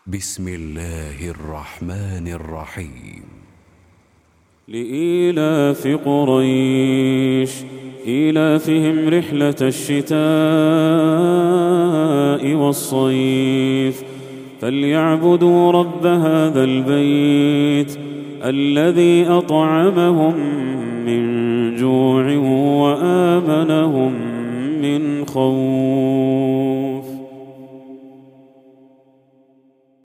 بسم الله الرحمن الرحيم. لإيلاف قريش إيلافهم رحلة الشتاء والصيف فليعبدوا رب هذا البيت الذي أطعمهم من جوع